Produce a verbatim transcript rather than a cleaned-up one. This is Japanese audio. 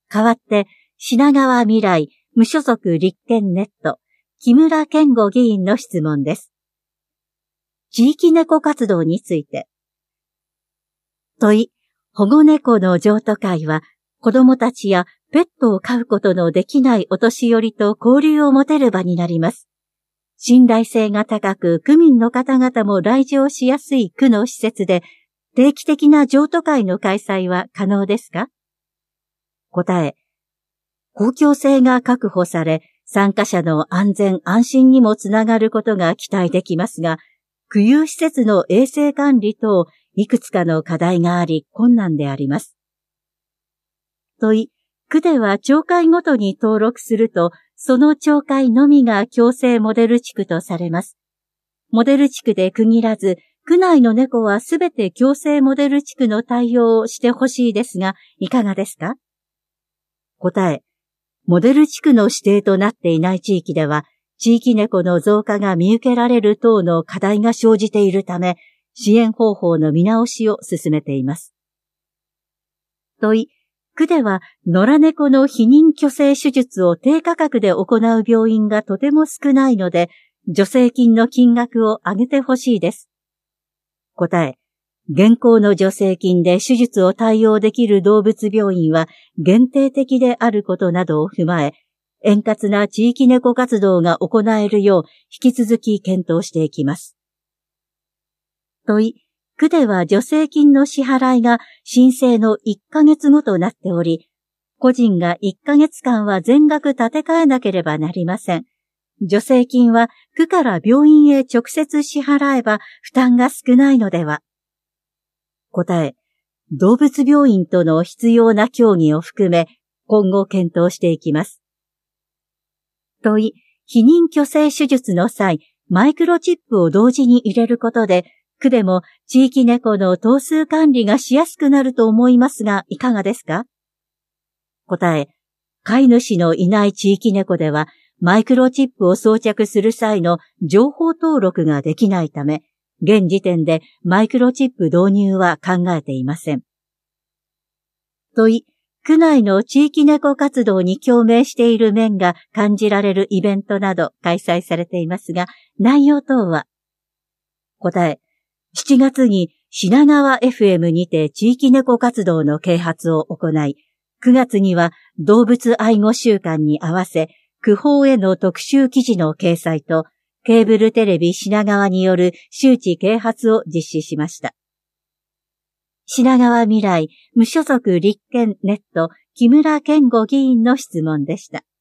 代わって、品川未来無所属立憲ネット、木村健吾議員の質問です。地域猫活動について。問い、保護猫の譲渡会は、子供たちやペットを飼うことのできないお年寄りと交流を持てる場になります。信頼性が高く、区民の方々も来場しやすい区の施設で、定期的な譲渡会の開催は可能ですか？答え、公共性が確保され、参加者の安全安心にもつながることが期待できますが、区有施設の衛生管理等、いくつかの課題があり困難であります。問い、区では町会ごとに登録すると、その町会のみが共生モデル地区とされます。モデル地区で区切らず、区内の猫はすべて共生モデル地区の対応をしてほしいですが、いかがですか？答え、モデル地区の指定となっていない地域では、地域猫の増加が見受けられる等の課題が生じているため、支援方法の見直しを進めています。問い、区では野良猫の避妊去勢手術を低価格で行う病院がとても少ないので、助成金の金額を上げてほしいです。答え、現行の助成金で手術を対応できる動物病院は限定的であることなどを踏まえ、円滑な地域猫活動が行えるよう引き続き検討していきます。問い、区では助成金の支払いが申請のいっかげつごとなっており、個人がいっかげつかんは全額立て替えなければなりません。助成金は区から病院へ直接支払えば負担が少ないのでは。答え、動物病院との必要な協議を含め今後検討していきます。問い、避妊去勢手術の際、マイクロチップを同時に入れることで、区でも地域猫の頭数管理がしやすくなると思いますが、いかがですか？答え、飼い主のいない地域猫では、マイクロチップを装着する際の情報登録ができないため、現時点でマイクロチップ導入は考えていません。問い、区内の地域猫活動に共鳴している面が感じられるイベントなど開催されていますが、内容等は？答え、しちがつに品川 エフエム にて地域猫活動の啓発を行い、くがつには動物愛護週間に合わせ、区報への特集記事の掲載と、ケーブルテレビ品川による周知啓発を実施しました。品川未来無所属立憲ネット木村健吾議員の質問でした。